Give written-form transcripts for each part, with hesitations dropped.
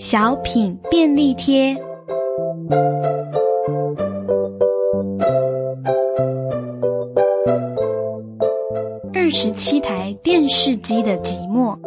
小品便利贴。27台电视机的寂寞。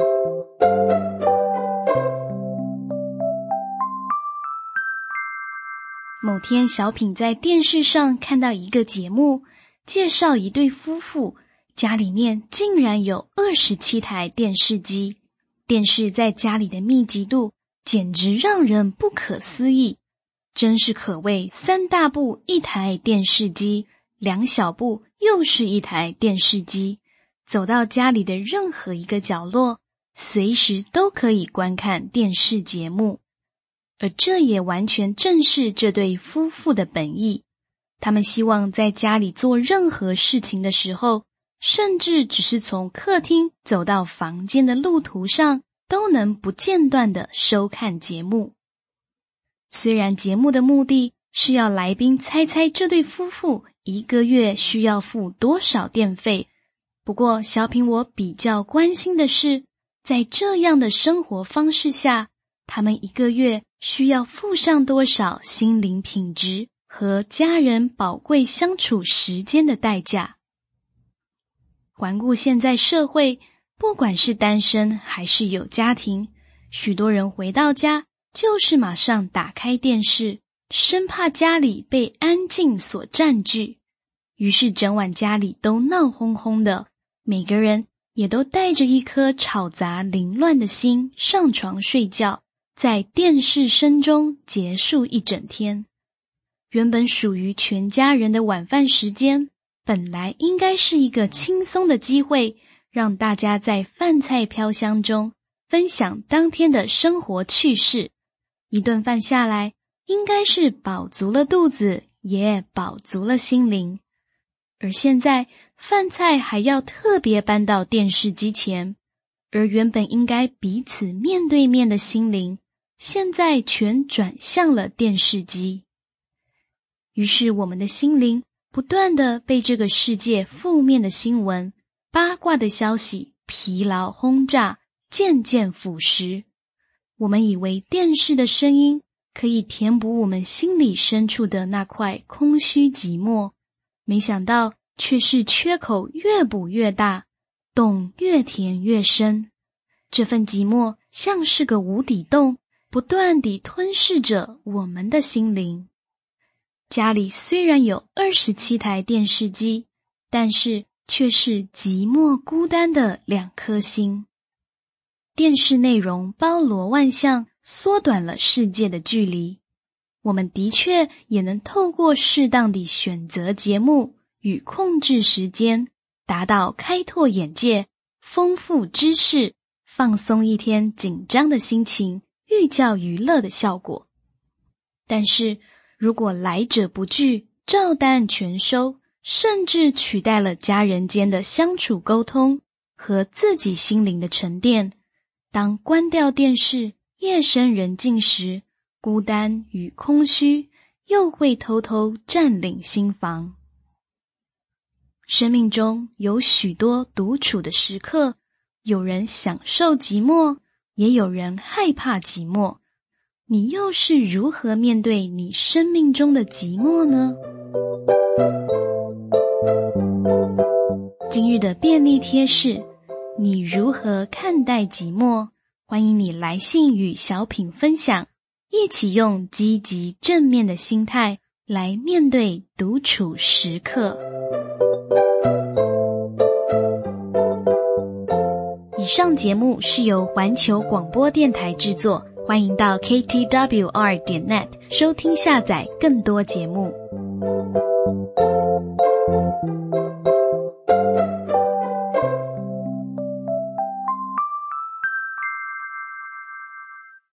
某天，小品在电视上看到一个节目，介绍一对夫妇，家里面竟然有27台电视机，电视在家里的密集度简直让人不可思议，真是可谓3大部1台电视机，2小部又是1台电视机，走到家里的任何一个角落，随时都可以观看电视节目。而这也完全正是这对夫妇的本意，他们希望在家里做任何事情的时候，甚至只是从客厅走到房间的路途上，都能不间断地收看节目。虽然节目的目的是要来宾猜猜这对夫妇1个月需要付多少电费，不过小品我比较关心的是，在这样的生活方式下，他们1个月需要付上多少心灵品质和家人宝贵相处时间的代价。环顾现在社会，不管是单身还是有家庭，许多人回到家就是马上打开电视，生怕家里被安静所占据，于是整晚家里都闹哄哄的，每个人也都带着一颗吵杂凌乱的心上床睡觉，在电视声中结束一整天。原本属于全家人的晚饭时间，本来应该是一个轻松的机会，让大家在饭菜飘香中分享当天的生活趣事。一顿饭下来，应该是饱足了肚子，也饱足了心灵。而现在，饭菜还要特别搬到电视机前，而原本应该彼此面对面的心灵，现在全转向了电视机。于是我们的心灵不断地被这个世界负面的新闻、八卦的消息疲劳轰炸，渐渐腐蚀。我们以为电视的声音可以填补我们心里深处的那块空虚寂寞，没想到却是缺口越补越大，洞越填越深。这份寂寞像是个无底洞，不断地吞噬着我们的心灵。家里虽然有27台电视机，但是却是寂寞孤单的2颗心。电视内容包罗万象，缩短了世界的距离。我们的确也能透过适当地选择节目与控制时间，达到开拓眼界、丰富知识、放松一天紧张的心情、寓教于乐的效果。但是如果来者不拒，照单全收，甚至取代了家人间的相处沟通和自己心灵的沉淀，当关掉电视，夜深人静时，孤单与空虚又会偷偷占领心房。生命中有许多独处的时刻，有人享受寂寞，也有人害怕寂寞。你又是如何面对你生命中的寂寞呢？今日的便利贴是：你如何看待寂寞？欢迎你来信与小品分享，一起用积极正面的心态来面对独处时刻。以上节目是由环球广播电台制作，欢迎到 ktwr.net 收听下载更多节目。